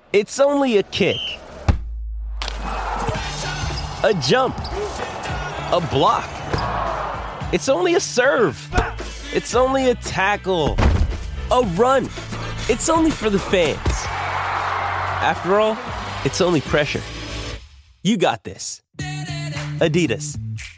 It's only a kick, a jump, a block. It's only a serve. It's only a tackle, a run. It's only for the fans. After all, it's only pressure. You got this. Adidas.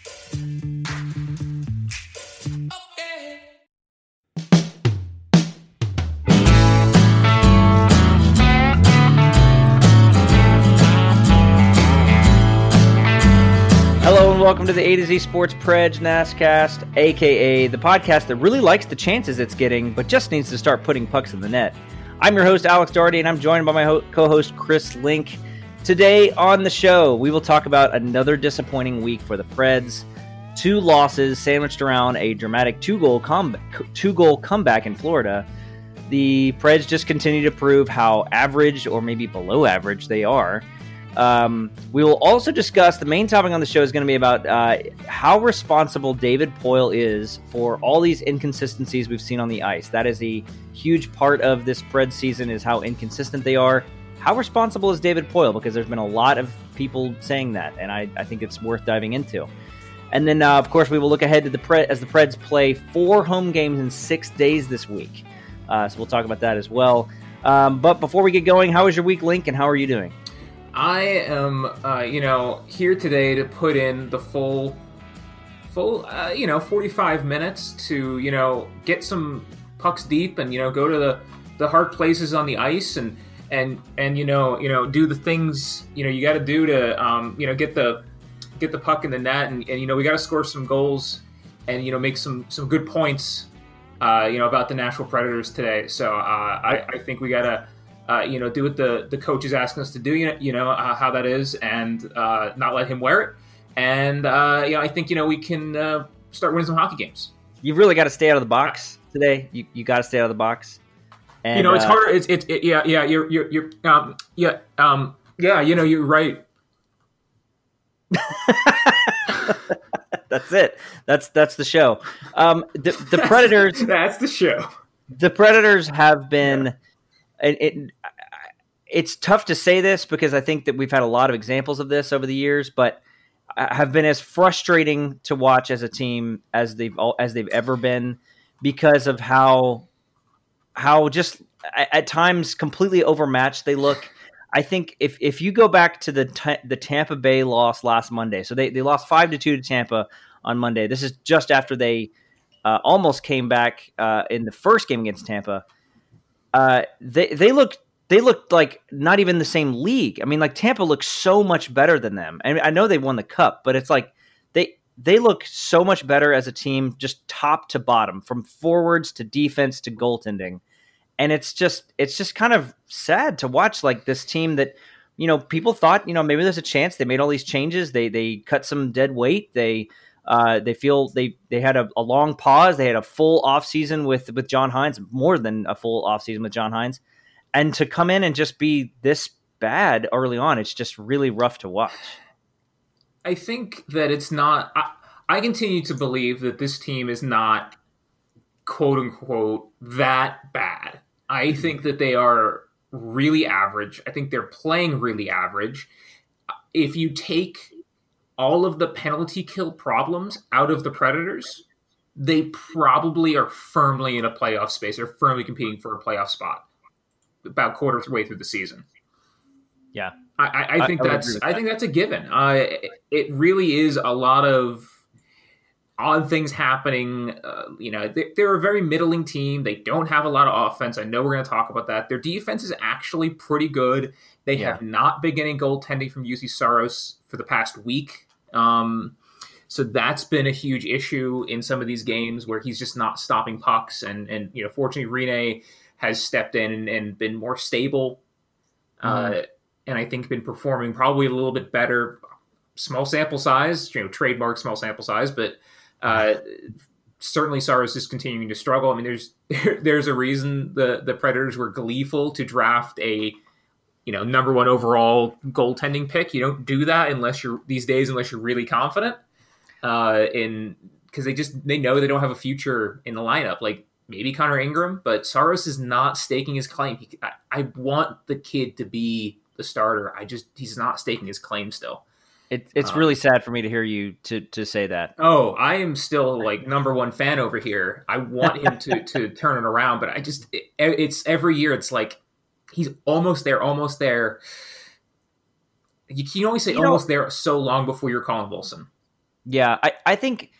Hello and welcome to the A to Z Sports Preds Nascast, aka the podcast that really likes the chances it's getting, but just needs to start putting pucks in the net. I'm your host, Alex Doherty, and I'm joined by my co-host, Chris Link. Today on the show, we will talk about another disappointing week for the Preds. 2 losses sandwiched around a dramatic two-goal comeback in Florida. The Preds just continue to prove how average or maybe below average they are. We will also discuss, the main topic on the show is going to be about how responsible David Poile is for all these inconsistencies we've seen on the ice. That is a huge part of this Preds season, is how inconsistent they are. How responsible is David Poile? Because there's been a lot of people saying that, and I think it's worth diving into. And then, of course, we will look ahead to as the Preds play 4 home games in 6 days this week. So we'll talk about that as well. But before we get going, how was your week, Link, and how are you doing? I am, here today to put in the full, 45 minutes to, get some pucks deep and, go to the hard places on the ice and do the things, you got to do to, get the puck in the net and we got to score some goals and, make some good points, about the Nashville Predators today. So I think we got to, do what the coach is asking us to do, how that is, and not let him wear it. And, I think, we can start winning some hockey games. You've really got to stay out of the box today. You got to stay out of the box. And, it's harder. You're right. That's it. That's the show. The Predators. That's the show. The Predators have been. It's tough to say this because I think that we've had a lot of examples of this over the years, but have been as frustrating to watch as a team as they've ever been because of how just at times completely overmatched they look. I think if you go back to the Tampa Bay loss last Monday, so they lost 5-2 to Tampa on Monday. This is just after they almost came back in the first game against Tampa. They looked like not even the same league. I mean, like Tampa looks so much better than them. I mean, I know they won the cup, but it's like they look so much better as a team, just top to bottom, from forwards to defense to goaltending. And it's just kind of sad to watch, like this team that, people thought, maybe there's a chance. They made all these changes. They cut some dead weight. They feel they had a long pause. They had a full offseason with John Hynes, more than a full offseason with John Hynes. And to come in and just be this bad early on, it's just really rough to watch. I think that it's not... I continue to believe that this team is not, quote-unquote, that bad. I think that they are really average. I think they're playing really average. If you take all of the penalty kill problems out of the Predators, they probably are firmly in a playoff space. They're firmly competing for a playoff spot about quarter way through the season. Yeah. I think that's a given. It really is a lot of odd things happening. They're a very middling team. They don't have a lot of offense. I know we're going to talk about that. Their defense is actually pretty good. They have not been getting goaltending from UC Saros for the past week. So that's been a huge issue in some of these games where he's just not stopping pucks. And fortunately, Rinne has stepped in and been more stable. And I think been performing probably a little bit better. Small sample size, trademark small sample size, but certainly Saros is continuing to struggle. I mean, there's a reason the Predators were gleeful to draft a number 1 overall goaltending pick. You don't do that unless you're really confident. Because they know they don't have a future in the lineup. Like maybe Connor Ingram, but Saros is not staking his claim. I want the kid to be the starter. He's not staking his claim still. It's really sad for me to hear you to say that. Oh, I am still like number one fan over here. I want him to turn it around, but it's every year. It's like he's almost there. You can only say almost there so long before you're Colin Wilson. Yeah, I think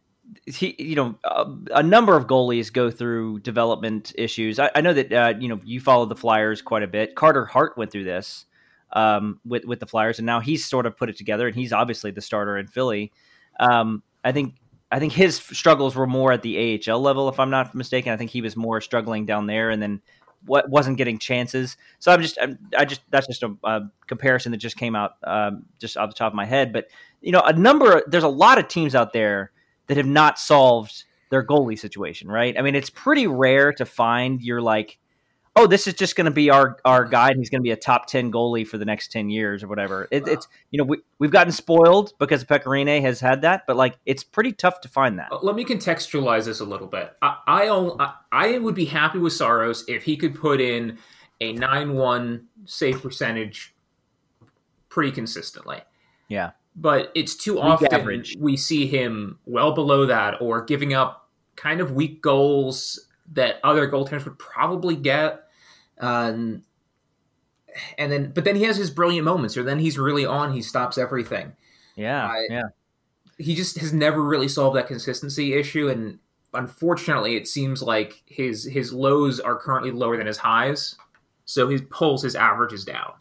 a number of goalies go through development issues. I know that you follow the Flyers quite a bit. Carter Hart went through this with the Flyers, and now he's sort of put it together, and he's obviously the starter in Philly. I think his struggles were more at the AHL level, if I'm not mistaken. I think he was more struggling down there, and then wasn't getting chances. So that's just a comparison that just came out just off the top of my head. But there's a lot of teams out there that have not solved their goalie situation, right? I mean, it's pretty rare to find you're like, oh, this is just going to be our guy, and he's going to be a top 10 goalie for the next 10 years or whatever. It's we've gotten spoiled because Pecorine has had that, but like it's pretty tough to find that. Let me contextualize this a little bit. I would be happy with Saros if he could put in a 9-1 save percentage pretty consistently. Yeah. But it's too often we see him well below that or giving up kind of weak goals that other goaltenders would probably get. But then he has his brilliant moments, or then he's really on. He stops everything. Yeah. He just has never really solved that consistency issue, and unfortunately, it seems like his lows are currently lower than his highs, so he pulls his averages down.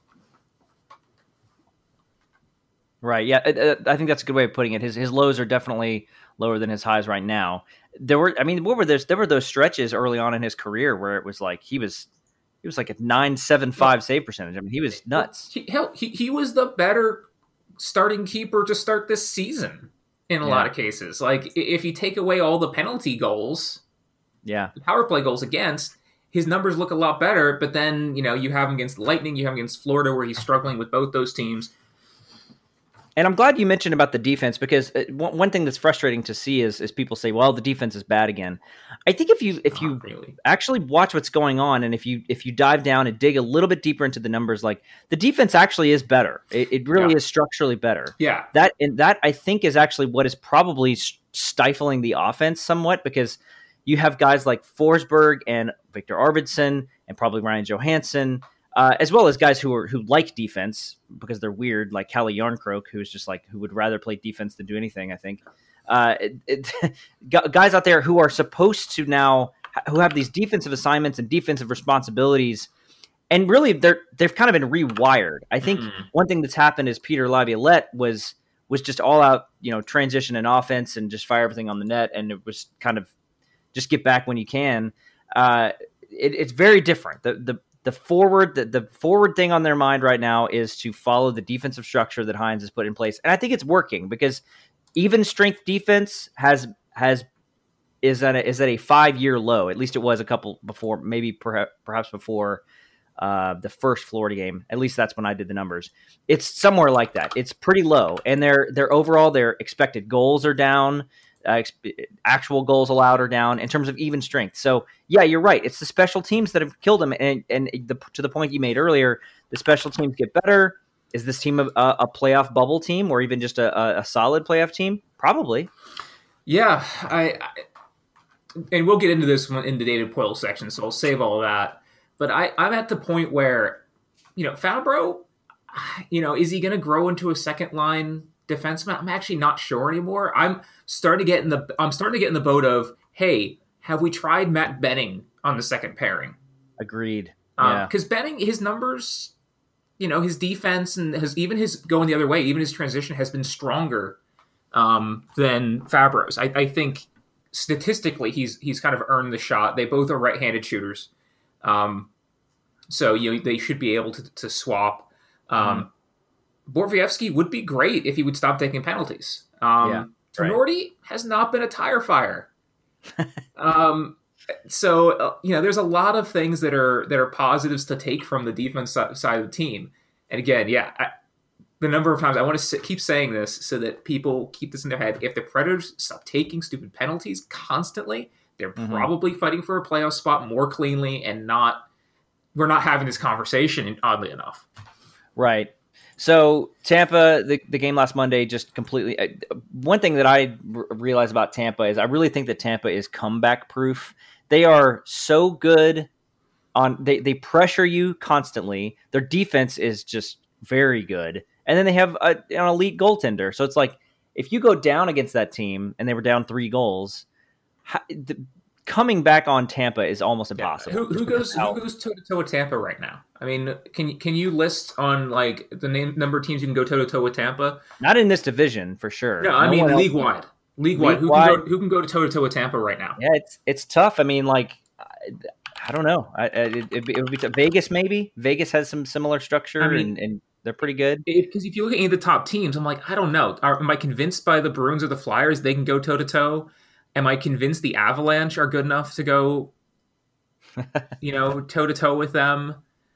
Right. Yeah, I think that's a good way of putting it. His lows are definitely lower than his highs right now. There were those stretches early on in his career where it was like he was like a 9.75 save percentage. I mean, he was nuts. He was the better starting keeper to start this season in a lot of cases. Like if you take away all the penalty goals, the power play goals against, his numbers look a lot better. But then you have him against Lightning, you have him against Florida, where he's struggling with both those teams. And I'm glad you mentioned about the defense, because one thing that's frustrating to see is people say, well, the defense is bad again. I think if you really actually watch what's going on, and if you dive down and dig a little bit deeper into the numbers, like the defense actually is better. It really is structurally better. Yeah. That I think is actually what is probably stifling the offense somewhat, because you have guys like Forsberg and Victor Arvidsson and probably Ryan Johansson, as well as guys who like defense because they're weird, like Kalle Jarnkrok, who would rather play defense than do anything, I think. Guys out there who are supposed to now, who have these defensive assignments and defensive responsibilities, and really they've kind of been rewired. I think one thing that's happened is Peter Laviolette was just all out, transition and offense and just fire everything on the net, and it was kind of just get back when you can. It's very different. The forward thing on their mind right now is to follow the defensive structure that Hines has put in place, and I think it's working, because even strength defense is at a 5-year low. At least it was a couple before, maybe perhaps before the first Florida game. At least that's when I did the numbers. It's somewhere like that. It's pretty low, and their expected goals are down. Actual goals allowed are down in terms of even strength. So yeah, you're right. It's the special teams that have killed them. And to the point you made earlier, the special teams get better. Is this team a playoff bubble team, or even just a solid playoff team? Probably. Yeah. And we'll get into this one in the David Poile section, so I'll save all of that. But I'm at the point where, Fabro, is he going to grow into a second line defenseman? I'm actually not sure anymore. I'm starting to get in the boat of, hey, have we tried Matt Benning on the second pairing? Agreed. Yeah. Because Benning, his numbers, his defense and his going the other way, even his transition has been stronger than Fabro's. I think statistically he's kind of earned the shot. They both are right-handed shooters, so they should be able to swap. Borowiecki would be great if he would stop taking penalties. Tinordi has not been a tire fire. So there's a lot of things that are positives to take from the defense side of the team. And again, the number of times I want to keep saying this so that people keep this in their head. If the Predators stop taking stupid penalties constantly, They're probably fighting for a playoff spot more cleanly, and we're not having this conversation, oddly enough. Right. So Tampa, the game last Monday, just completely. One thing that I realized about Tampa is I really think that Tampa is comeback proof. They are so good they pressure you constantly. Their defense is just very good, and then they have an elite goaltender. So it's like if you go down against that team and they were down 3 goals, coming back on Tampa is almost impossible. Yeah. Who goes toe to toe with Tampa right now? I mean, can you list on like the number of teams you can go toe to toe with Tampa? Not in this division for sure. No, I mean league wide. Who can go toe to toe with Tampa right now? Yeah, it's tough. I mean, like I don't know. It would be Vegas maybe. Vegas has some similar structure, and they're pretty good. Because if you look at any of the top teams, I'm like, I don't know. Am I convinced by the Bruins or the Flyers they can go toe to toe? Am I convinced the Avalanche are good enough to go, toe to toe with them?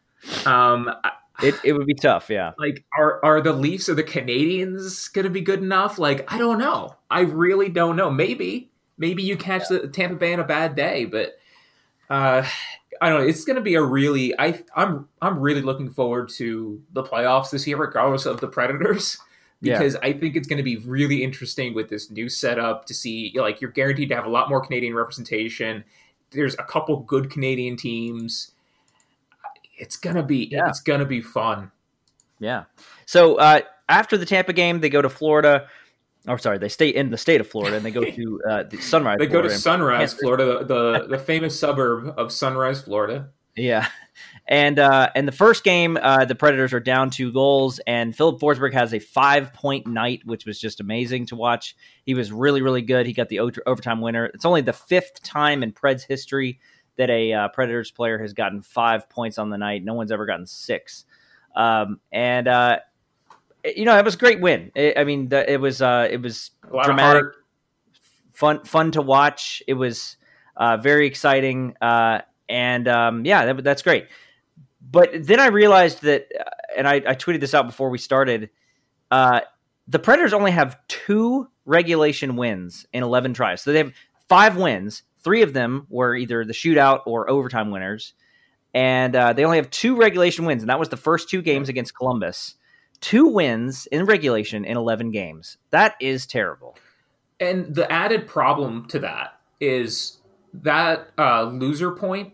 It would be tough, yeah. Like, are the Leafs or the Canadiens going to be good enough? Like, I don't know. I really don't know. Maybe you catch the Tampa Bay on a bad day, but I don't know. It's going to be I'm really looking forward to the playoffs this year, regardless of the Predators. Because I think it's going to be really interesting with this new setup to see, like, you're guaranteed to have a lot more Canadian representation. There's a couple good Canadian teams. It's going to be fun. Yeah. So after the Tampa game, they go to Florida. Oh, sorry, they stay in the state of Florida and they go to the Sunrise. They go to Sunrise, Florida, the famous suburb of Sunrise, Florida. Yeah. And in the first game, the Predators are down 2 goals, and Philip Forsberg has a 5-point night, which was just amazing to watch. He was really, really good. He got the overtime winner. It's only the 5th time in Preds history that a Predators player has gotten 5 points on the night. No one's ever gotten 6. It was a great win. It was dramatic, fun to watch. It was very exciting, that's great. But then I realized that, and I tweeted this out before we started, the Predators only have 2 regulation wins in 11 tries. So they have 5 wins. 3 of them were either the shootout or overtime winners. And they only have 2 regulation wins, and that was the first 2 games against Columbus. 2 wins in regulation in 11 games. That is terrible. And the added problem to that is that loser point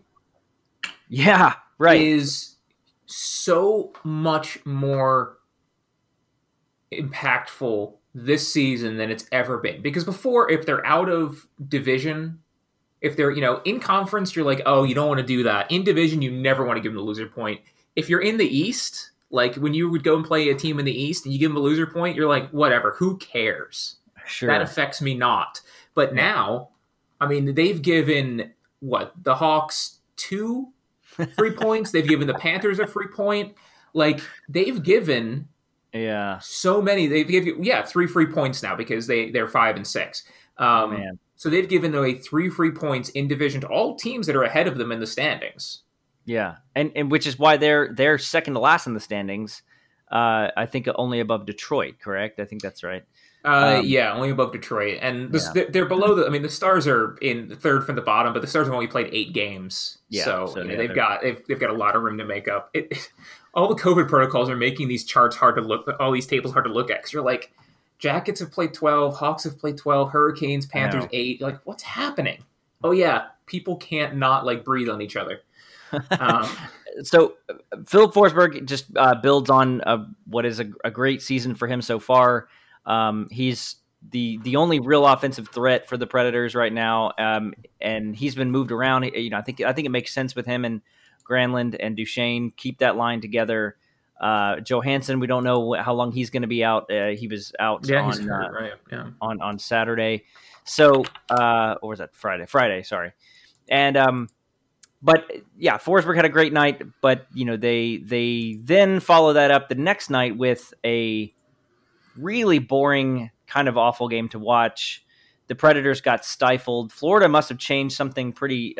is so much more impactful this season than it's ever been. Because before, if they're out of division, if they're, in conference, you're like, oh, you don't want to do that. In division, you never want to give them the loser point. If you're in the East, like when you would go and play a team in the East and you give them a loser point, you're like, whatever, who cares? Sure. That affects me not. But now, they've given, the Hawks 2 free points. They've given the Panthers a free point. Like, they've given so many. They've given 3 free points now because they're 5 and 6. Man. So they've given away 3 free points in division to all teams that are ahead of them in the standings. Yeah, and which is why they're second to last in the standings. I think only above Detroit, correct? I think that's right. Only above Detroit, and they're below the Stars are in the 3rd from the bottom, but the Stars have only played 8 games, they've got a lot of room to make up. All the COVID protocols are making these charts hard to look, all these tables hard to look at, because you're like, Jackets have played 12, Hawks have played 12, Hurricanes, Panthers 8. You're like, what's happening? Oh yeah, people can't not breathe on each other. So Philip Forsberg just builds on what is a great season for him so far. He's the only real offensive threat for the Predators right now, and he's been moved around. I think it makes sense with him and Granlund and Duchesne. Keep that line together. Johansson, we don't know how long he's going to be out. He was out on Saturday. So, or was that Friday? Friday, sorry. And but yeah, Forsberg had a great night. But they then follow that up the next night with a really boring, kind of awful game to watch. The Predators got stifled. Florida must have changed something pretty.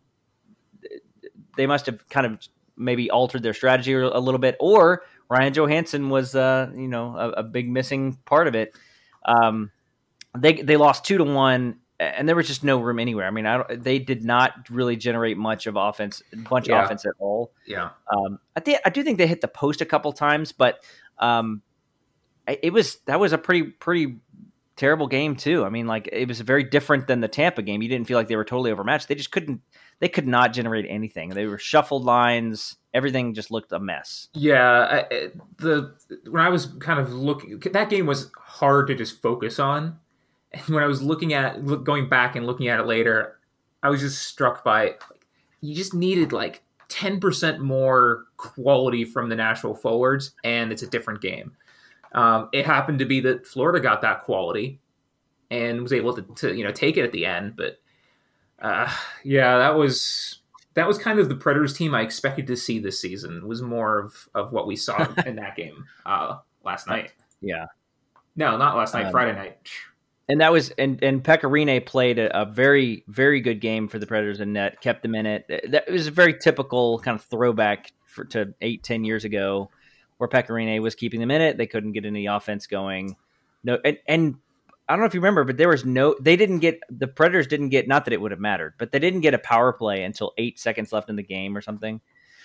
They must have kind of maybe altered their strategy a little bit, or Ryan Johansson was, a big missing part of it. They lost 2-1, and there was just no room anywhere. I mean, they did not really generate much of offense at all. Yeah. I do think they hit the post a couple times, but that was a pretty terrible game too. I mean, like, it was very different than the Tampa game. You didn't feel like they were totally overmatched. They could not generate anything. They were shuffled lines. Everything just looked a mess. Yeah. When I was kind of looking, that game was hard to just focus on. And when I was going back and looking at it later, I was just struck by, you just needed like 10% more quality from the Nashville forwards, and it's a different game. It happened to be that Florida got that quality and was able to take it at the end. But that was kind of the Predators team I expected to see this season. Was more of what we saw in that game last night. Yeah, no, not last night. Friday night. And that was and Pekka Rinne played a very, very good game for the Predators in net, kept them in it. That was a very typical kind of throwback to 8-10 years ago, where Pekka Rinne was keeping them in it. They couldn't get any offense going. No, and I don't know if you remember, but the Predators didn't get, not that it would have mattered, but they didn't get a power play until 8 seconds left in the game or something.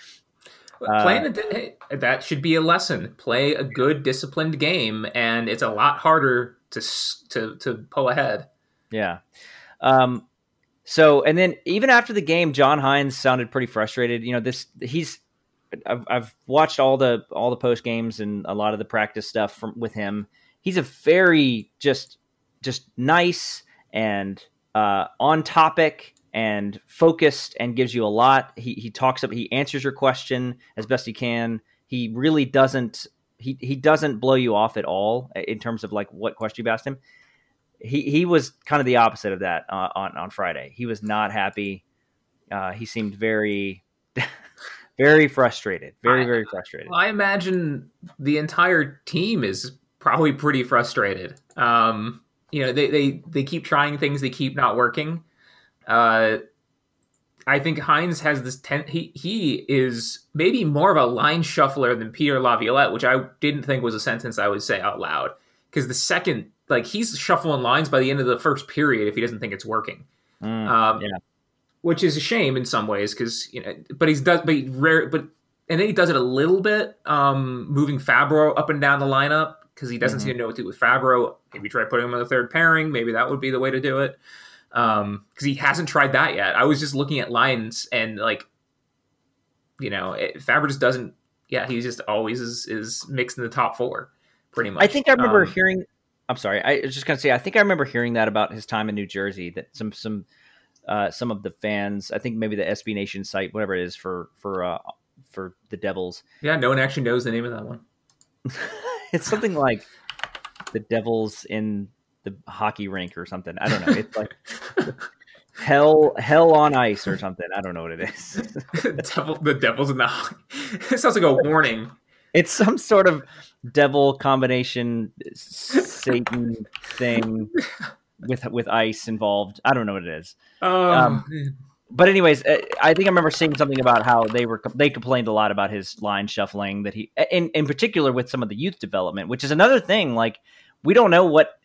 That should be a lesson. Play a good, disciplined game, and it's a lot harder to pull ahead. Yeah. So, and then even after the game, John Hynes sounded pretty frustrated. I've watched all the post games and a lot of the practice stuff with him. He's a very just nice and on topic and focused, and gives you a lot. He answers your question as best he can. He really doesn't. He doesn't blow you off at all in terms of like what question you've asked him. He was kind of the opposite of that on Friday. He was not happy. He seemed very, very frustrated. Very frustrated. Well, I imagine the entire team is probably pretty frustrated. They keep trying things, they keep not working. I think Hynes has this. He is maybe more of a line shuffler than Peter Laviolette, which I didn't think was a sentence I would say out loud. Because the second, he's shuffling lines by the end of the first period if he doesn't think it's working. Which is a shame in some ways, because but and then he does it a little bit, moving Fabro up and down the lineup because he doesn't seem to know what to do with Fabro. Maybe try putting him on the third pairing. Maybe that would be the way to do it. Because he hasn't tried that yet. I was just looking at lines and Fabro just doesn't. Yeah, he just always is mixed in the top four, pretty much. I think I remember hearing. I'm sorry, I was just going to say. I think I remember hearing that about his time in New Jersey. That some of the fans, I think maybe the SB Nation site, whatever it is for the Devils. Yeah, no one actually knows the name of that one. It's something like the Devils in the hockey rink or something. I don't know. It's like hell on ice or something. I don't know what it is. The Devils in the hockey. It sounds like a warning. It's some sort of devil combination Satan thing with ice involved. I don't know what it is. But anyways, I think I remember seeing something about how they complained a lot about his line shuffling, that he, in particular with some of the youth development, which is another thing. Like, we don't know what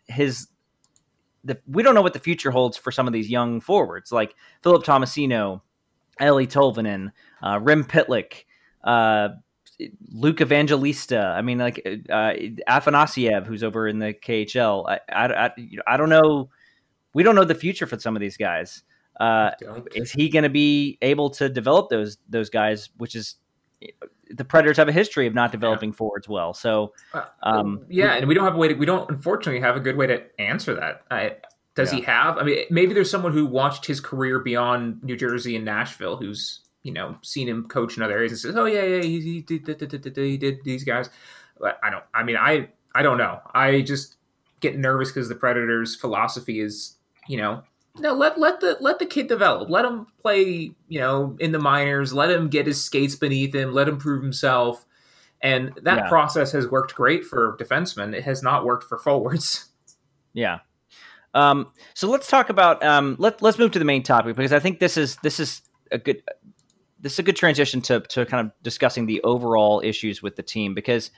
the future holds for some of these young forwards, like Philip Tomasino, Eeli Tolvanen, Rem Pitlick, Luke Evangelista. I mean, like Afanasiev, who's over in the KHL. I don't know. We don't know the future for some of these guys. Is he going to be able to develop those guys? Which is, the Predators have a history of not developing forwards well. So, and we don't have a way to. We don't unfortunately have a good way to answer that. Does he have? I mean, maybe there's someone who watched his career beyond New Jersey and Nashville, who's seen him coach in other areas and says, "Oh yeah, he did these guys." But I don't know. I just get nervous because the Predators' philosophy is, no, let the kid develop. Let him play, in the minors. Let him get his skates beneath him. Let him prove himself. And that process has worked great for defensemen. It has not worked for forwards. Yeah. So let's talk about let's move to the main topic, because I think this is a good transition to kind of discussing the overall issues with the team, because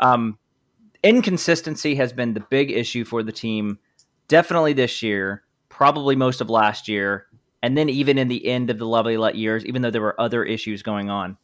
inconsistency has been the big issue for the team, definitely this year, probably most of last year, and then even in the end of the Laviolette years, even though there were other issues going on.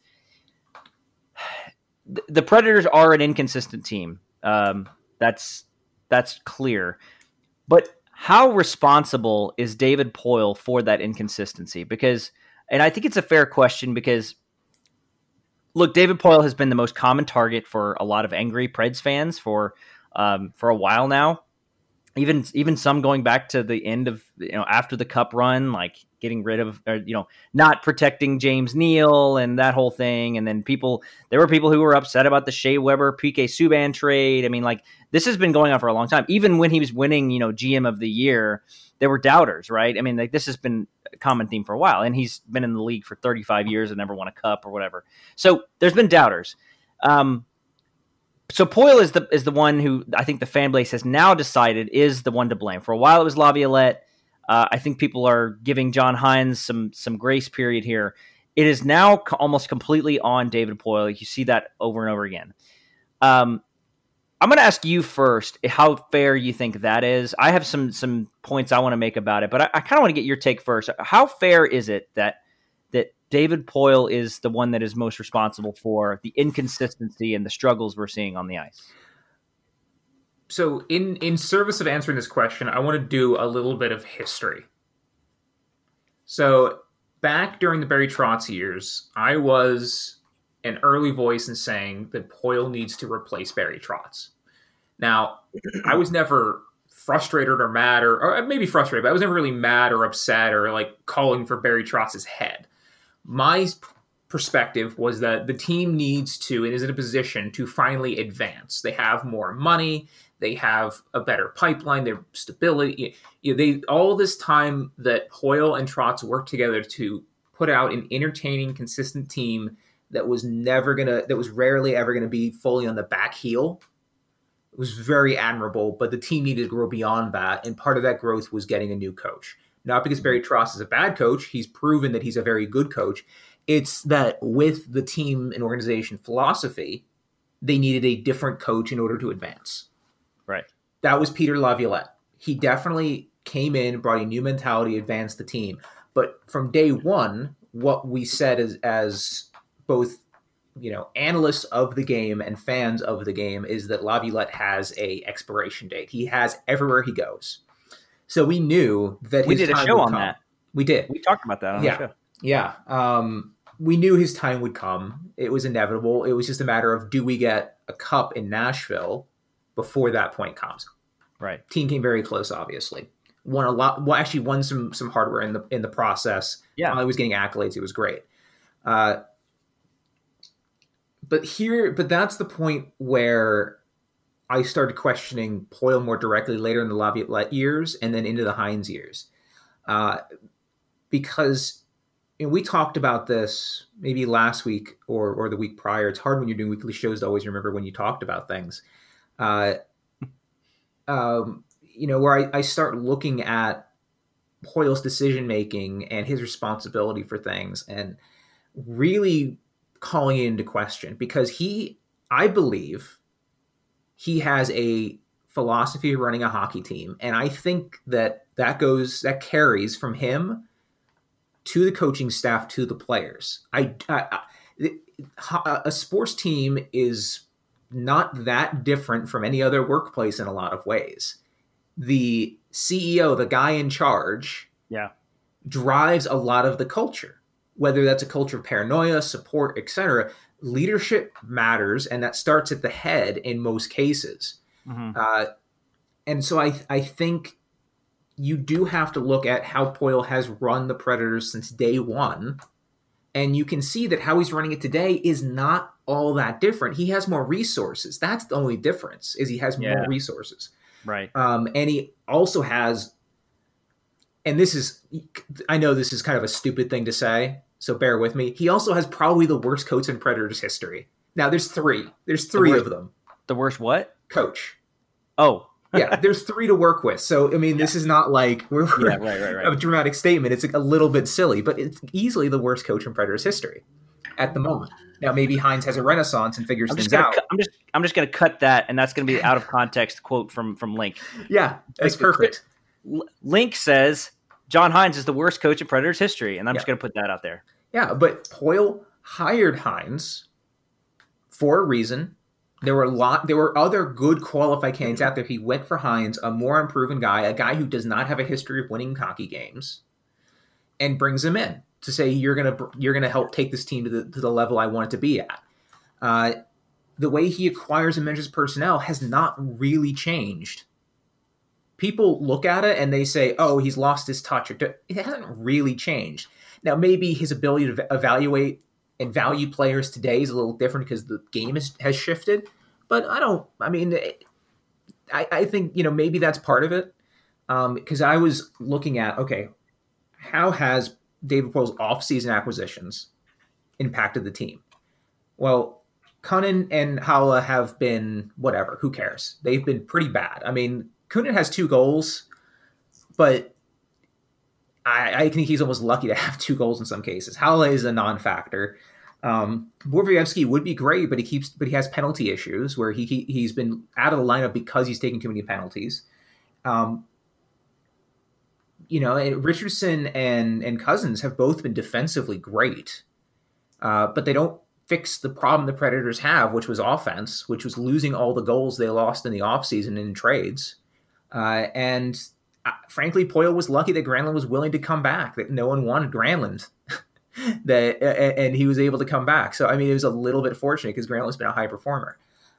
The Predators are an inconsistent team. That's clear. But how responsible is David Poile for that inconsistency? And I think it's a fair question because, look, David Poile has been the most common target for a lot of angry Preds fans for a while now. Even some going back to the end of, after the Cup run, like getting rid of, not protecting James Neal and that whole thing. And then there were people who were upset about the Shea Weber, PK Subban trade. I mean, like, this has been going on for a long time. Even when he was winning, GM of the year, there were doubters, right? I mean, like, this has been a common theme for a while, and he's been in the league for 35 years and never won a cup or whatever. So there's been doubters. So Poile is the one who I think the fan base has now decided is the one to blame. For a while it was Laviolette. I think people are giving John Hynes some grace period here. It is now almost completely on David Poile. You see that over and over again. I'm going to ask you first how fair you think that is. I have some points I want to make about it, but I kind of want to get your take first. How fair is it that David Poile is the one that is most responsible for the inconsistency and the struggles we're seeing on the ice? So in service of answering this question, I want to do a little bit of history. So back during the Barry Trotz years, I was an early voice in saying that Poile needs to replace Barry Trotz. Now, I was never frustrated or mad or maybe frustrated, but I was never really mad or upset or like calling for Barry Trotz's head. My perspective was that the team needs to and is in a position to finally advance. They have more money. They have a better pipeline. Their stability. All this time that Poile and Trotz worked together to put out an entertaining, consistent team that was rarely ever gonna be fully on the back heel. It was very admirable, but the team needed to grow beyond that, and part of that growth was getting a new coach. Not because Barry Trotz is a bad coach. He's proven that he's a very good coach. It's that with the team and organization philosophy, they needed a different coach in order to advance. Right. That was Peter Laviolette. He definitely came in, brought a new mentality, advanced the team. But from day one, what we said as both analysts of the game and fans of the game is that Laviolette has a expiration date. He has everywhere he goes. So we knew that we did a show on that. We did. We talked about that on the show. Yeah. We knew his time would come. It was inevitable. It was just a matter of, do we get a cup in Nashville before that point comes? Right. Team came very close, obviously. Won a lot. Well, actually won some hardware in the process. Yeah. Finally was getting accolades. It was great. But that's the point where I started questioning Poile more directly later in the Laviolette years and then into the Hynes years. Because we talked about this maybe last week or the week prior. It's hard when you're doing weekly shows to always remember when you talked about things. Where I start looking at Poile's decision-making and his responsibility for things and really calling it into question, because I believe he has a philosophy of running a hockey team. And I think that carries from him to the coaching staff, to the players. A sports team is not that different from any other workplace in a lot of ways. The CEO, the guy in charge, drives a lot of the culture, whether that's a culture of paranoia, support, etc. Leadership matters, and that starts at the head in most cases. Mm-hmm. And so I think you do have to look at how Poile has run the Predators since day one, and you can see that how he's running it today is not all that different. He has more resources. That's the only difference, is he has more resources. Right. And he also has, and I know this is kind of a stupid thing to say, so bear with me. He also has probably the worst coach in Predators history. Now, there's three. There's three of them. The worst what? Coach. Oh. Yeah, there's three to work with. So, I mean, this is not like we're right. a dramatic statement. It's a little bit silly, but it's easily the worst coach in Predators history at the moment. Now, maybe Hynes has a renaissance and figures things out. I'm just going to cut that, and that's going to be out of context quote from Link. Yeah, that's perfect. Link says John Hines is the worst coach in Predators history, and I'm just going to put that out there. Yeah, but Poile hired Hines for a reason. There were other good qualified candidates out there. He went for Hines, a more unproven guy, a guy who does not have a history of winning hockey games, and brings him in to say you're gonna help take this team to the level I want it to be at. The way he acquires and manages personnel has not really changed. People look at it and they say, "Oh, he's lost his touch." It hasn't really changed. Now, maybe his ability to evaluate and value players today is a little different because the game has shifted. But I think, maybe that's part of it. Because I was looking at, okay, how has David Poile's offseason acquisitions impacted the team? Well, Kunin and Haula have been whatever. Who cares? They've been pretty bad. I mean, Kunin has 2 goals, but I think he's almost lucky to have 2 goals in some cases. Haula is a non-factor. Borowiecki would be great, but he has penalty issues where he's been out of the lineup because he's taking too many penalties. Richardson and Cousins have both been defensively great, but they don't fix the problem the Predators have, which was offense, which was losing all the goals they lost in the offseason in trades. Frankly, Poile was lucky that Granlund was willing to come back, that no one wanted Granlund, and he was able to come back. So, it was a little bit fortunate because Granlund's been a high performer.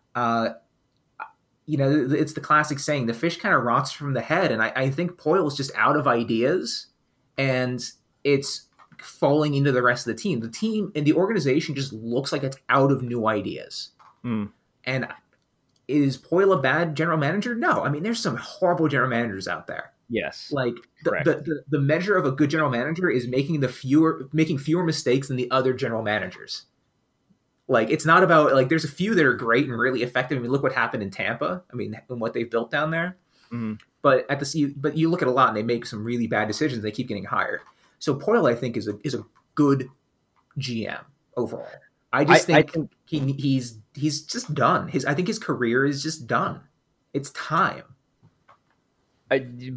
It's the classic saying, the fish kind of rots from the head. And I think Poile is just out of ideas, and it's falling into the rest of the team. The team and the organization just looks like it's out of new ideas. And is Poile a bad general manager? No. There's some horrible general managers out there. Yes. Like the measure of a good general manager is making fewer mistakes than the other general managers. Like, it's not about, like, there's a few that are great and really effective. Look what happened in Tampa. And what they've built down there. Mm-hmm. But you look at a lot and they make some really bad decisions. They keep getting hired. So Poile, I think, is a good GM overall. I think he's just done. I think his career is just done. It's time. A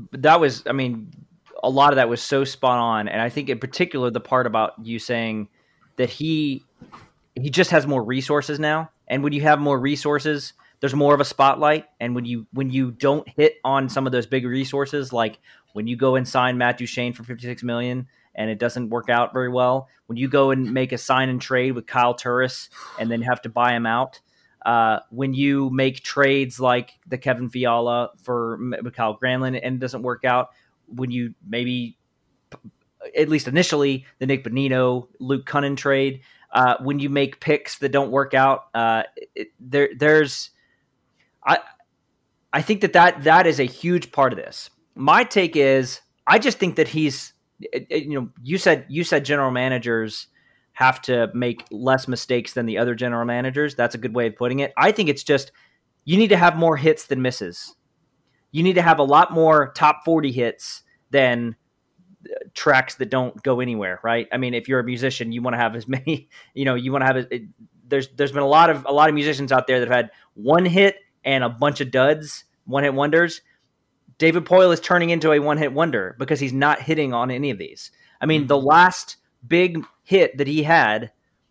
lot of that was so spot on. And I think in particular, the part about you saying that he just has more resources now. And when you have more resources, there's more of a spotlight. And when you don't hit on some of those big resources, like when you go and sign Matt Duchene for $56 million and it doesn't work out very well, when you go and make a sign and trade with Kyle Turris and then have to buy him out, when you make trades like the Kevin Fiala for Mikael Granlund and it doesn't work out, when you maybe, at least initially, the Nick Bonino, Luke Kunin trade, when you make picks that don't work out, I think that is a huge part of this. My take is, I just think that he's, you said general managers have to make less mistakes than the other general managers. That's a good way of putting it. I think it's just, you need to have more hits than misses. You need to have a lot more top 40 hits than tracks that don't go anywhere, right? If you're a musician, you want to have as many, you want to have there's been a lot of musicians out there that have had one hit and a bunch of duds, one-hit wonders. David Poile is turning into a one-hit wonder because he's not hitting on any of these. The last big hit that he had,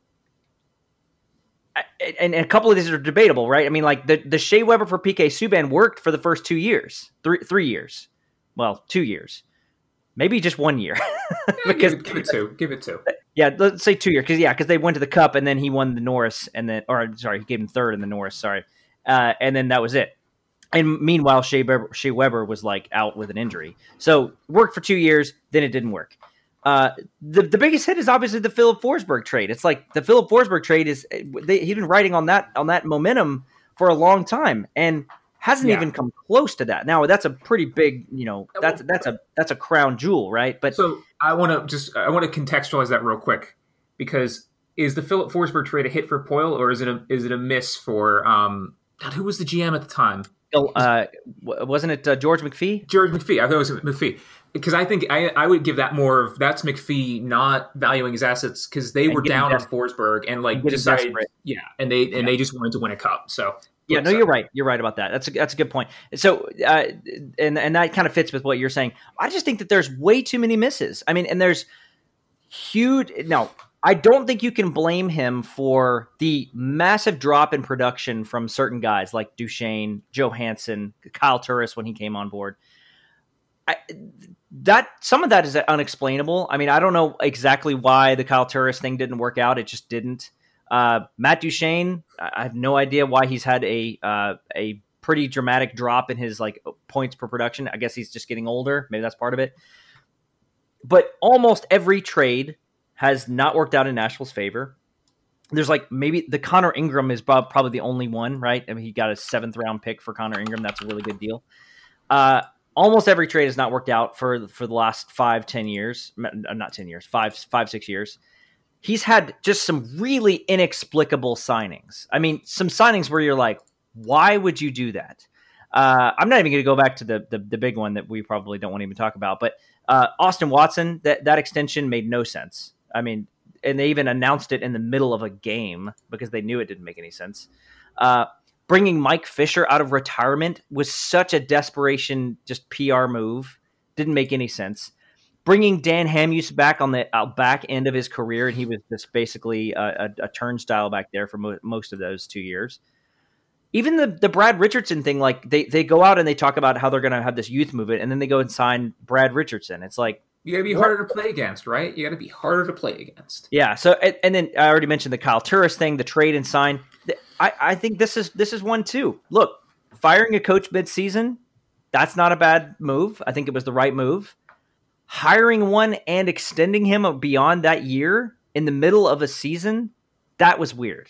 and a couple of these are debatable, right? Like the Shea Weber for PK Subban worked for the first 2 years, 3 years. Well, 2 years. Maybe just 1 year. Because give it two. Yeah, let's say 2 years. Because they went to the Cup and then he won the Norris, he gave him third in the Norris, and then that was it. And meanwhile, Shea Weber was like out with an injury. So worked for 2 years, then it didn't work. The biggest hit is obviously the Philip Forsberg trade. It's like the Philip Forsberg trade is he's been riding on that momentum for a long time and hasn't even come close to that. Now that's a pretty big, that's a crown jewel, right? But so I want to contextualize that real quick, because is the Philip Forsberg trade a hit for Poile, or is it a miss for who was the GM at the time? Wasn't it George McPhee? George McPhee. I thought it was McPhee. Because I think I would give that more of that's McPhee not valuing his assets because they were down on Forsberg and decided, and they just wanted to win a cup. So you're right. You're right about that. That's a good point. So and that kind of fits with what you're saying. I just think that there's way too many misses. I mean, and there's huge. No, I don't think you can blame him for the massive drop in production from certain guys like Duchesne, Johansson, Kyle Turris when he came on board. Some of that is unexplainable. I mean, I don't know exactly why the Kyle Turris thing didn't work out. It just didn't. Matt Duchesne, I have no idea why he's had a pretty dramatic drop in his points per production. I guess he's just getting older. Maybe that's part of it. But almost every trade has not worked out in Nashville's favor. There's maybe the Connor Ingram is probably the only one, right? I mean, he got a 7th round pick for Connor Ingram. That's a really good deal. Almost every trade has not worked out for the last 5-10 years. Not 10 years, 5-6 years. He's had just some really inexplicable signings. I mean, some signings where you're like, why would you do that? I'm not even going to go back to the big one that we probably don't want to even talk about. But Austin Watson, that extension made no sense. I mean, and they even announced it in the middle of a game because they knew it didn't make any sense. Bringing Mike Fisher out of retirement was such a desperation, just PR move. Didn't make any sense. Bringing Dan Hamhuis back on the back end of his career, and he was just basically a turnstile back there for most of those 2 years. Even the Brad Richardson thing, they go out and they talk about how they're going to have this youth movement, and then they go and sign Brad Richardson. It's like, you got to be harder to play against, right? You got to be harder to play against. Yeah. So, and then I already mentioned the Kyle Turris thing, the trade and sign. I think this is one too. Look, firing a coach mid-season, that's not a bad move. I think it was the right move. Hiring one and extending him beyond that year in the middle of a season, that was weird.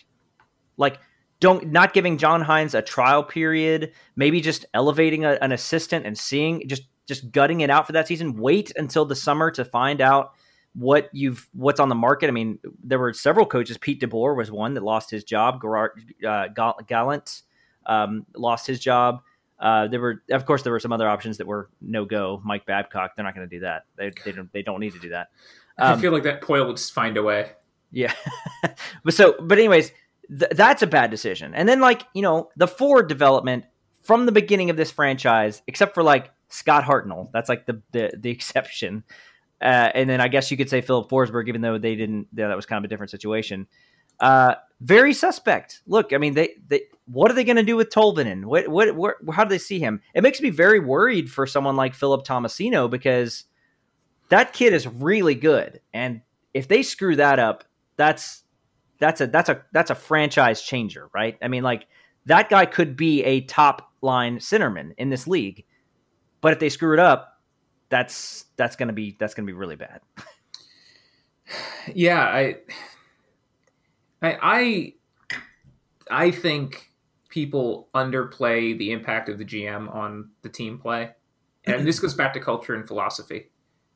Not giving John Hines a trial period, maybe just elevating an assistant and seeing just gutting it out for that season. Wait until the summer to find out what's on the market. I mean, there were several coaches. Pete DeBoer was one that lost his job. Gallant lost his job. There were some other options that were no go. Mike Babcock, they're not going to do that. They don't need to do that. I feel like that Poile would just find a way. Yeah, but anyways, that's a bad decision. And then the forward development from the beginning of this franchise, except for Scott Hartnell, that's the exception. And then I guess you could say Philip Forsberg, even though they didn't. That was kind of a different situation. Very suspect. Look, I mean, they what are they going to do with Tolvanen? How do they see him? It makes me very worried for someone like Philip Tomasino because that kid is really good, and if they screw that up, that's a franchise changer, right? I mean, that guy could be a top line centerman in this league, but if they screw it up, that's going to be really bad. Yeah, I think people underplay the impact of the GM on the team play, and this goes back to culture and philosophy.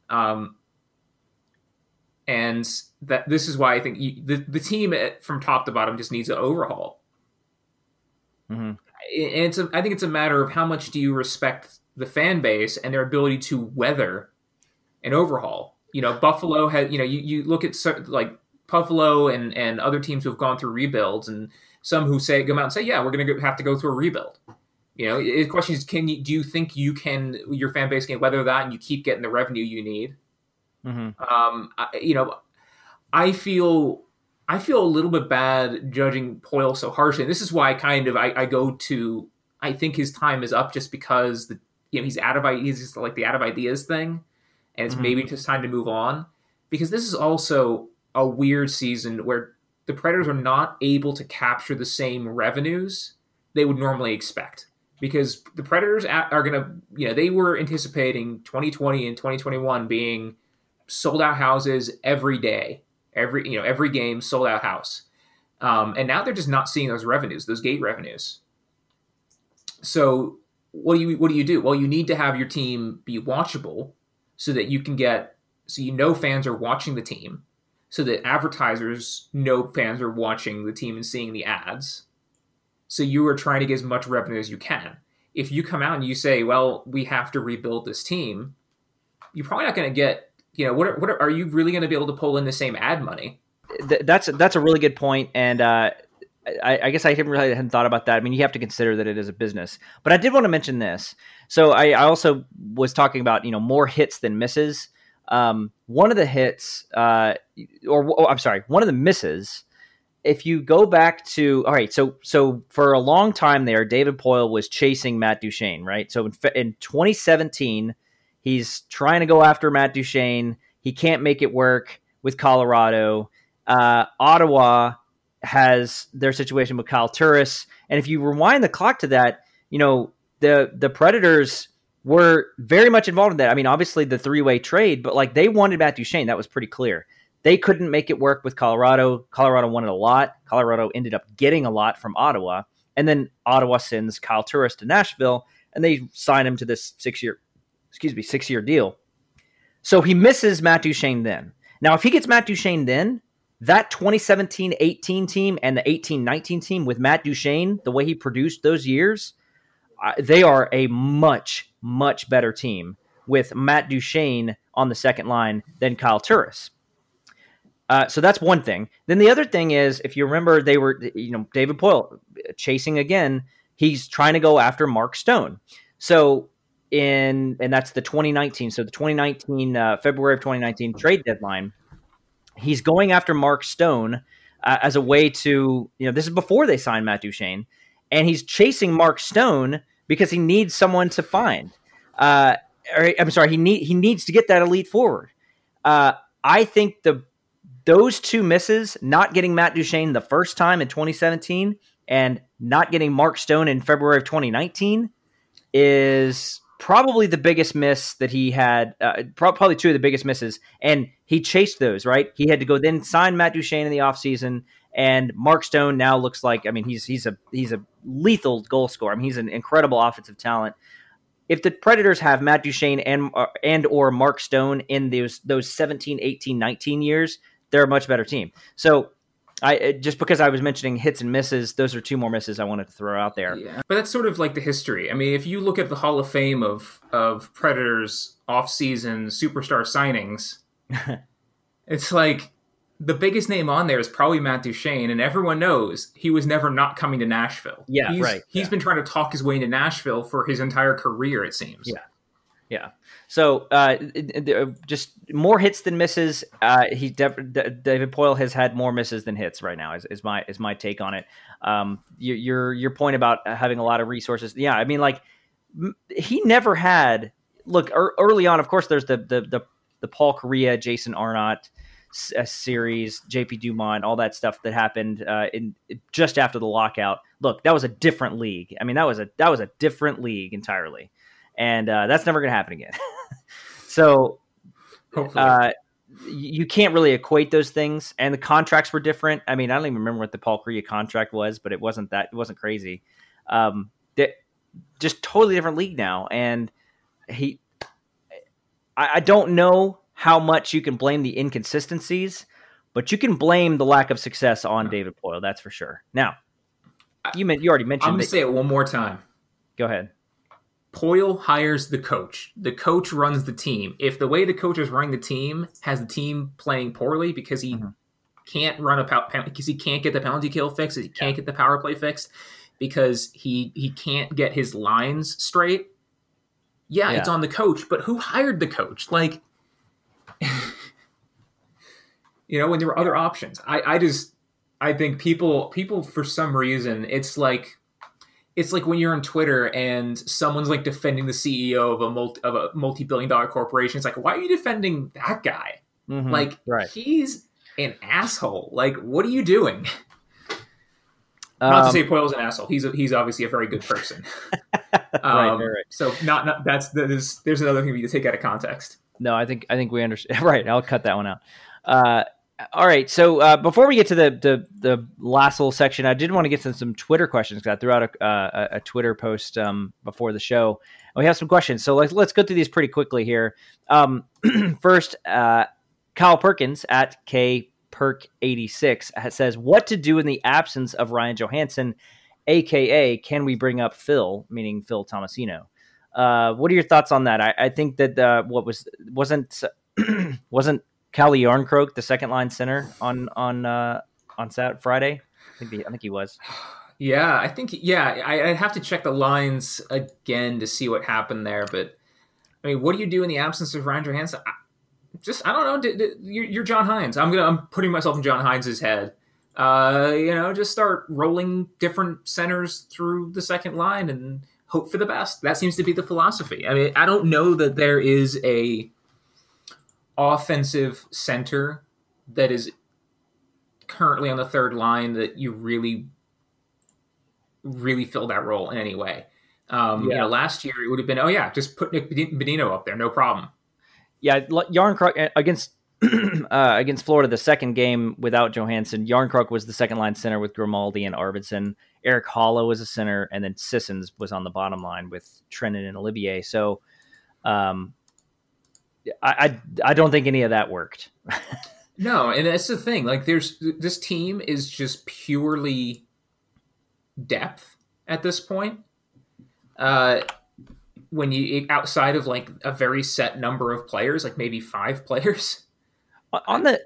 And that this is why I think the team from top to bottom just needs an overhaul. Mm-hmm. And I think it's a matter of how much do you respect the fan base and their ability to weather an overhaul. Buffalo had, you look at Buffalo and other teams who have gone through rebuilds, and some who come out and say, yeah, we're going to have to go through a rebuild. The question is, do you think your fan base can weather that and you keep getting the revenue you need? Mm-hmm. I feel a little bit bad judging Poile so harshly. And this is why I think his time is up just because he's just the out of ideas thing. And it's maybe just time to move on, because this is also a weird season where the Predators are not able to capture the same revenues they would normally expect, because the Predators are going to, they were anticipating 2020 and 2021 being sold out houses every day, every game sold out house. And now they're just not seeing those revenues, those gate revenues. So what do you do? Well, you need to have your team be watchable so that fans are watching the team, so that advertisers know fans are watching the team and seeing the ads. So you are trying to get as much revenue as you can. if you come out and you say, well, we have to rebuild this team, you're probably not going to get, what are you really going to be able to pull in the same ad money? That's a really good point. And I guess I hadn't thought about that. I mean, you have to consider that it is a business, but I did want to mention this. So I also was talking about, more hits than misses. One of the hits, one of the misses, if you go back to, all right, so for a long time there, David Poile was chasing Matt Duchene, right? So in 2017, he's trying to go after Matt Duchene. He can't make it work with Colorado. Ottawa has their situation with Kyle Turris. And if you rewind the clock to that, the Predators were very much involved in that. I mean, obviously the three-way trade, but they wanted Matt Duchene. That was pretty clear. They couldn't make it work with Colorado. Colorado wanted a lot. Colorado ended up getting a lot from Ottawa. And then Ottawa sends Kyle Turris to Nashville, and they sign him to this 6-year deal. So he misses Matt Duchene then. Now, if he gets Matt Duchene then, that 2017-18 team and the 18-19 team with Matt Duchene, the way he produced those years, they are a much, much better team with Matt Duchene on the second line than Kyle Turris. So that's one thing. Then the other thing is, if you remember, they were, David Poile chasing again. He's trying to go after Mark Stone. So and that's the 2019. So the 2019 February of 2019 trade deadline. He's going after Mark Stone as a way to, this is before they signed Matt Duchene, and he's chasing Mark Stone because he needs someone to find. He needs to get that elite forward. I think those two misses, not getting Matt Duchene the first time in 2017 and not getting Mark Stone in February of 2019, is probably the biggest miss that he had, probably two of the biggest misses. And he chased those, right? He had to go then sign Matt Duchene in the offseason, and Mark Stone now looks like, he's a lethal goal scorer. He's an incredible offensive talent. If the Predators have Matt Duchene and or Mark Stone in those 17, 18, 19 years, they're a much better team. So just because I was mentioning hits and misses, those are two more misses I wanted to throw out there. Yeah. But that's sort of like the history. If you look at the Hall of Fame of Predators off-season superstar signings, it's like the biggest name on there is probably Matt Duchene, and everyone knows he was never not coming to Nashville. Yeah, He's been trying to talk his way into Nashville for his entire career, it seems. Yeah. So just more hits than misses. David Poile has had more misses than hits right now. Is my take on it. Your point about having a lot of resources. Yeah, he never had. Look, early on, of course, there's the Paul Kariya, Jason Arnott series, JP Dumont, all that stuff that happened in just after the lockout. Look, that was a different league. That was a different league entirely. And that's never going to happen again. So you can't really equate those things. And the contracts were different. I don't even remember what the Paul Kariya contract was, but it wasn't crazy. Just totally different league now. And I don't know how much you can blame the inconsistencies, but you can blame the lack of success on David Poile. That's for sure. Now, you already mentioned. I'm going to say it one more time. Go ahead. Poile hires the coach. The coach runs the team. If the way the coach is running the team has the team playing poorly because he can't run because he can't get the penalty kill fixed, he can't get the power play fixed, because he can't get his lines straight. Yeah, it's on the coach. But who hired the coach? When there were other options. I think people for some reason, it's like when you're on Twitter and someone's defending the CEO of a multi-billion-dollar corporation. It's like, why are you defending that guy? Right. He's an asshole. What are you doing? Not to say Poile's an asshole. He's obviously a very good person. Right. So there's another thing we need to take out of context. No, I think we understand. Right. I'll cut that one out. All right. So before we get to the last little section, I did want to get to some Twitter questions because I threw out a Twitter post before the show. And we have some questions. So let's go through these pretty quickly here. First, Kyle Perkins at KPerk86 says, what to do in the absence of Ryan Johansson AKA, can we bring up Phil, meaning Phil Tomasino? What are your thoughts on that? I think that wasn't Calle Yarncroke the second line center on Friday? I think he was. Yeah, I have to check the lines again to see what happened there. But I mean, what do you do in the absence of Ryan Johansson? I don't know. You're John Hines. I'm putting myself in John Hines' head. Just start rolling different centers through the second line and hope for the best. That seems to be the philosophy. I mean, I don't know that there is a offensive center that is currently on the third line that you really fill that role in any way. Last year it would have been, just put Nick Bonino up there, no problem. Yeah, Yarncroke against Florida, the second game without Johansson, Yarncroke was the second line center with Grimaldi and Arvidsson. Eric Holla was a center, and then Sissons was on the bottom line with Trennan and Olivier. So, I don't think any of that worked. No, and that's the thing. Like, this team is just purely depth at this point. When you outside of like a very set number of players, like maybe 5 players. On the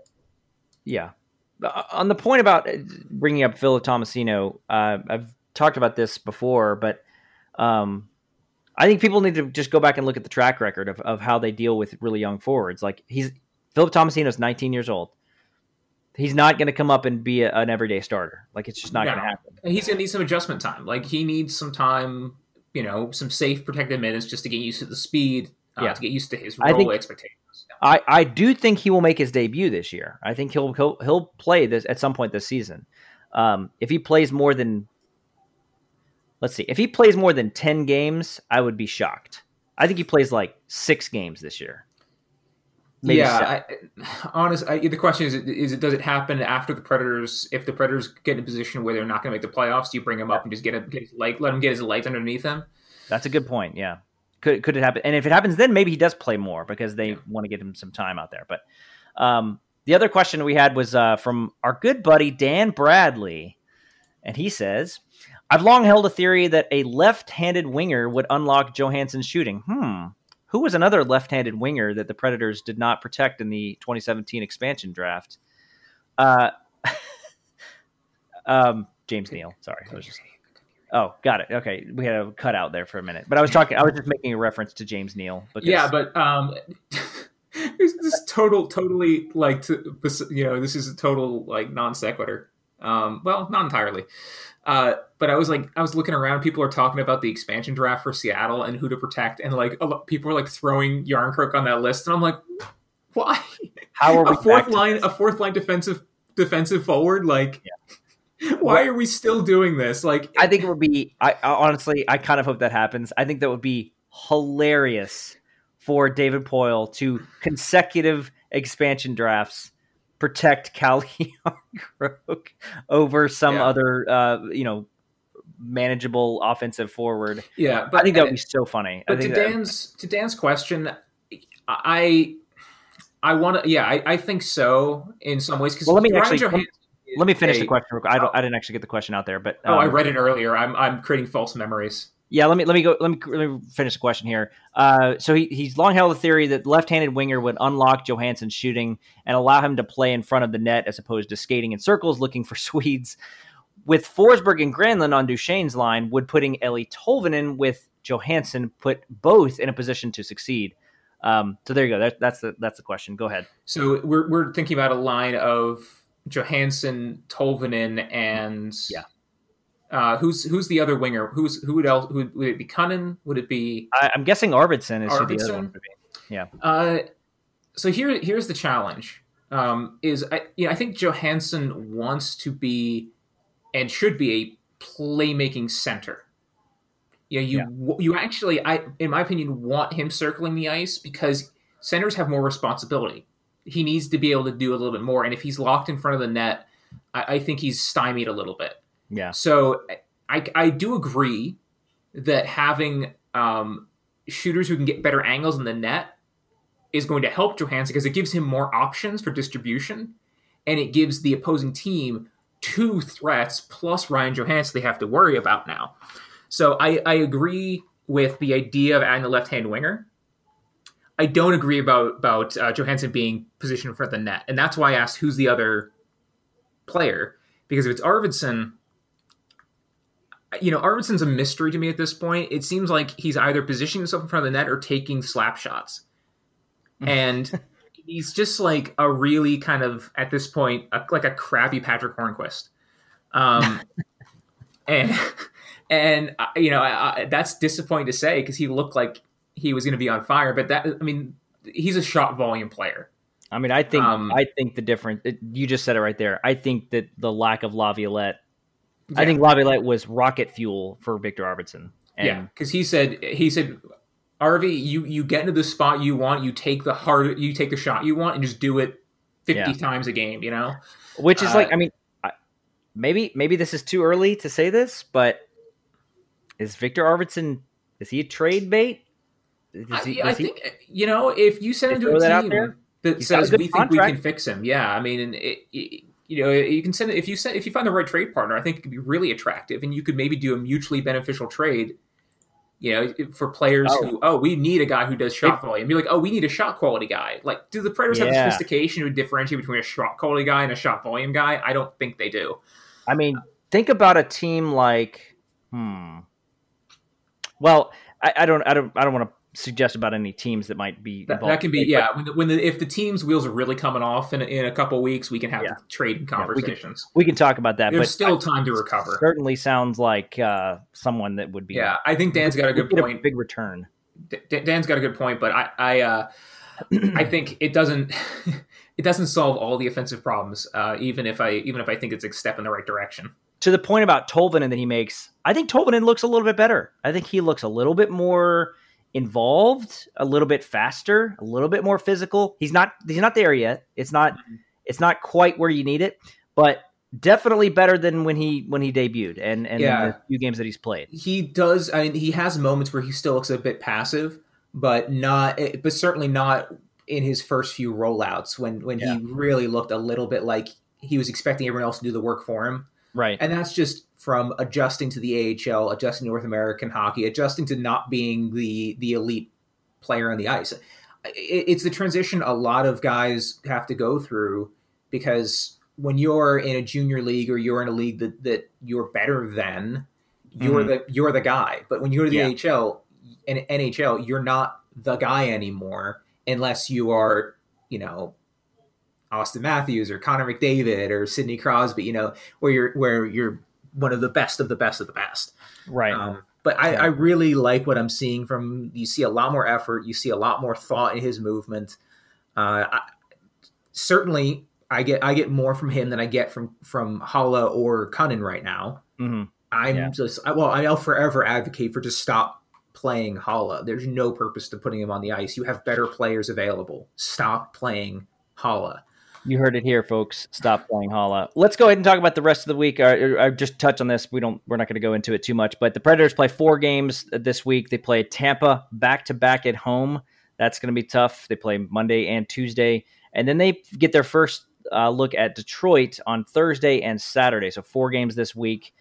point about bringing up Phil Tomasino, I've talked about this before, but I think people need to just go back and look at the track record of how they deal with really young forwards. Like Philip Tomasino is 19 years old. He's not going to come up and be an everyday starter. Like, it's just not going to happen. He's going to need some adjustment time. Like, he needs some time, some safe protected minutes just to get used to the speed, to get used to his role expectations. I do think he will make his debut this year. I think he'll play this at some point this season. If he plays more than 10 games, I would be shocked. I think he plays like 6 games this year. Honestly, the question is does it happen after the Predators? If the Predators get in a position where they're not going to make the playoffs, do you bring him up and just let him get his legs underneath him? That's a good point. Yeah, could it happen? And if it happens, then maybe he does play more because they want to get him some time out there. But the other question we had was from our good buddy Dan Bradley, and he says, "I've long held a theory that a left-handed winger would unlock Johansson's shooting. Who was another left-handed winger that the Predators did not protect in the 2017 expansion draft?" James Neal. Sorry. Oh, got it. Okay. We had a cutout there for a minute, but I was just making a reference to James Neal. This is totally like, this is a total like non sequitur. Well, not entirely. But I was looking around. People are talking about the expansion draft for Seattle and who to protect, and like people are like throwing Yarncroke on that list, and I'm like, why? How are we a fourth line defensive forward? Like, why are we still doing this? Like, I think it would be. I honestly, I kind of hope that happens. I think that would be hilarious for David Poile to consecutive expansion drafts protect Calle Yarncroke over some other, manageable offensive forward. Yeah, but I think that would be so funny. But to Dan's question, I want to. Yeah, I think so in some ways. Because let me finish the question. I didn't actually get the question out there, but I read it earlier. I'm creating false memories. Yeah, let me finish the question here. So he's long held the theory that left-handed winger would unlock Johansson's shooting and allow him to play in front of the net as opposed to skating in circles looking for Swedes. With Forsberg and Granlund on Duchesne's line, would putting Eeli Tolvanen with Johansson put both in a position to succeed? So there you go. That's the question. Go ahead. So we're thinking about a line of Johansson, Tolvanen, and who's the other winger? Who would it be? Cunnin? Would it be? I'm guessing Arvidsson is who the other one would be. Yeah. So here's the challenge. I think Johansson wants to be and should be a playmaking center. You actually, in my opinion, want him circling the ice because centers have more responsibility. He needs to be able to do a little bit more, and if he's locked in front of the net, I think he's stymied a little bit. Yeah. So I do agree that having shooters who can get better angles in the net is going to help Johansson because it gives him more options for distribution, and it gives the opposing team two threats plus Ryan Johansson they have to worry about now. So I agree with the idea of adding a left-hand winger. I don't agree about Johansson being positioned in front of the net. And that's why I asked who's the other player. Because if it's Arvidsson, Arvidsson's a mystery to me at this point. It seems like he's either positioning himself in front of the net or taking slap shots. And he's just like a really kind of, at this point, like a crappy Patrick Hornquist. And that's disappointing to say because he looked like he was going to be on fire. But he's a shot volume player. I mean, I think the difference. You just said it right there. I think that the lack of Laviolette. Yeah. I think Laviolette was rocket fuel for Victor Arvidsson. Because he said, Arvi, you get into the spot you want, you take the shot you want, and just do it 50 times a game. Which is maybe this is too early to say this, but is Victor Arvidsson, is he a trade bait? I think, if you send him to a team that says we think we can fix him, you can send it if you find the right trade partner. I think it could be really attractive, and you could maybe do a mutually beneficial trade. For players we need a guy who does shot volume. Be like, we need a shot quality guy. Like, do the Predators have the sophistication to differentiate between a shot quality guy and a shot volume guy? I don't think they do. I mean, think about a team like, Well, I don't want to suggest about any teams that might be involved. That can be, if the team's wheels are really coming off in a couple of weeks, we can have trading conversations. We can talk about that. There's still time to recover. Certainly sounds like someone that would be. Yeah, I think Dan's got a good point. A big return. Dan's got a good point, but I think it doesn't solve all the offensive problems. Even if I think it's a step in the right direction. To the point about Tolvanen that he makes, I think Tolvanen looks a little bit better. I think he looks a little bit more involved, a little bit faster, a little bit more physical. He's not there yet. It's not quite where you need it, but definitely better than when he debuted and the few games that he's played. He does. I mean, he has moments where he still looks a bit passive, but certainly not in his first few rollouts when he really looked a little bit like he was expecting everyone else to do the work for him. Right. And that's just from adjusting to the AHL, adjusting to North American hockey, adjusting to not being the elite player on the ice. It's the transition a lot of guys have to go through, because when you're in a junior league or you're in a league that you're better than, you're the guy. But when you go to the AHL and NHL, you're not the guy anymore unless you are, Austin Matthews or Connor McDavid or Sidney Crosby, where you're one of the best of the best of the best. Right. But I really like what I'm seeing from. You see a lot more effort. You see a lot more thought in his movement. Certainly, I get more from him than I get from Haula or Cunnin right now. Mm-hmm. I'll forever advocate for just stop playing Haula. There's no purpose to putting him on the ice. You have better players available. Stop playing Haula. You heard it here, folks. Stop playing Haula. Let's go ahead and talk about the rest of the week. I just touch on this. We're not going to go into it too much, but the Predators play 4 games this week. They play Tampa back-to-back at home. That's going to be tough. They play Monday and Tuesday, and then they get their first look at Detroit on Thursday and Saturday. So 4 games this week.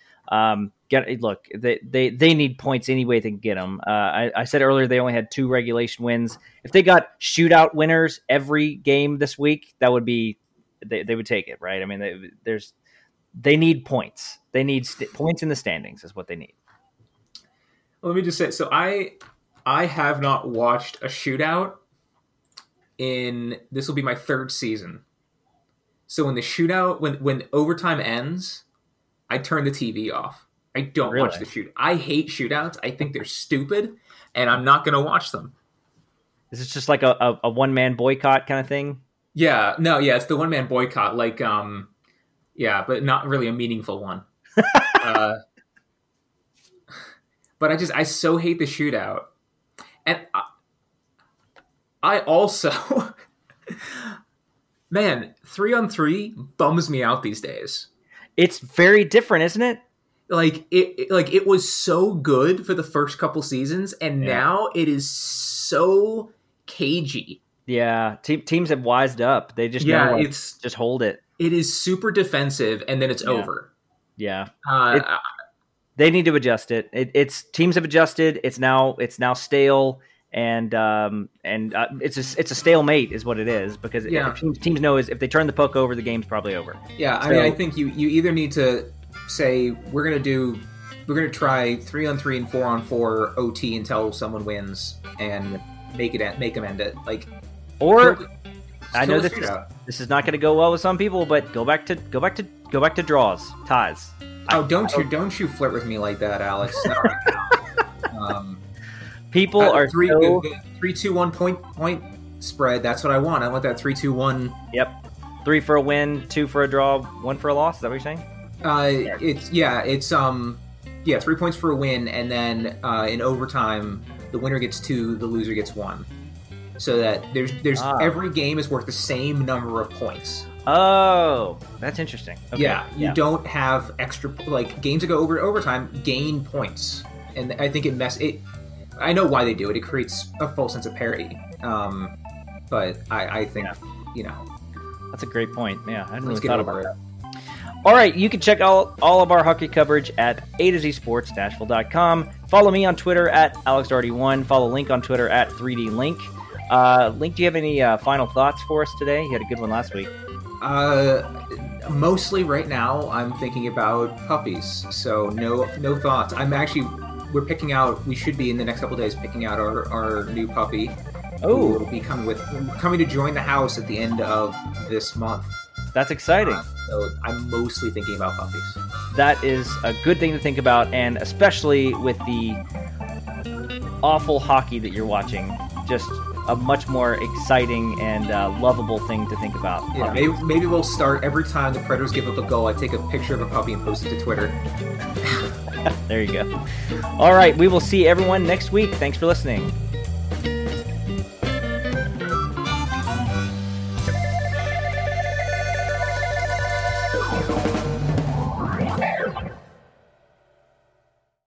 They need points any way they can get them. I said earlier they only had 2 regulation wins. If they got shootout winners every game this week, that would be they would take it, right? I mean, they need points. They need points in the standings is what they need. Let me just say, so I have not watched a shootout this will be my 3rd season. So when the shootout, when overtime ends, I turn the TV off. I don't watch the shoot. I hate shootouts. I think they're stupid, and I'm not going to watch them. Is this just like a one-man boycott kind of thing? Yeah. No, yeah, it's the one-man boycott. Like, but not really a meaningful one. But I so hate the shootout. And I also... Man, 3-on-3 bums me out these days. It's very different, isn't it? It was so good for the first couple seasons, and now it is so cagey. Yeah, teams have wised up. They just know, like, just hold it. It is super defensive, and then it's over. Yeah, they need to adjust it. It's teams have adjusted. It's now stale, and it's a stalemate is what it is, because teams know if they turn the puck over, the game's probably over. Yeah, I mean, I think you either need to say we're gonna try 3-on-3 and 4-on-4 OT until someone wins and make them end it. Like, or I know this is not going to go well with some people, but go back to draws, ties. Oh, don't you flirt with me like that, Alex. People are 3-2-1 point spread. That's what I want. I want that 3-2-1. Yep, 3 for a win, 2 for a draw, 1 for a loss. Is that what you're saying? It's 3 points for a win, and then in overtime, the winner gets 2, the loser gets 1. So that there's every game is worth the same number of points. Oh, that's interesting. Okay. Yeah, you don't have extra, like, games that go over overtime gain points, and I think I know why they do it. It creates a full sense of parity. But I think that's a great point. Yeah, I hadn't really thought about that. All right, you can check all of our hockey coverage at A2ZSports.Nashville.com. Follow me on Twitter at AlexDarty1. Follow Link on Twitter at 3DLink. Link, do you have any final thoughts for us today? You had a good one last week. Mostly right now, I'm thinking about puppies. So no thoughts. We should be in the next couple of days picking out our new puppy. Oh, will be coming to join the house at the end of this month. That's exciting. So I'm mostly thinking about puppies. That is a good thing to think about, and especially with the awful hockey that you're watching, just a much more exciting and lovable thing to think about. Yeah, maybe we'll start every time the Predators give up a goal, I take a picture of a puppy and post it to Twitter. There you go. All right, we will see everyone next week. Thanks for listening.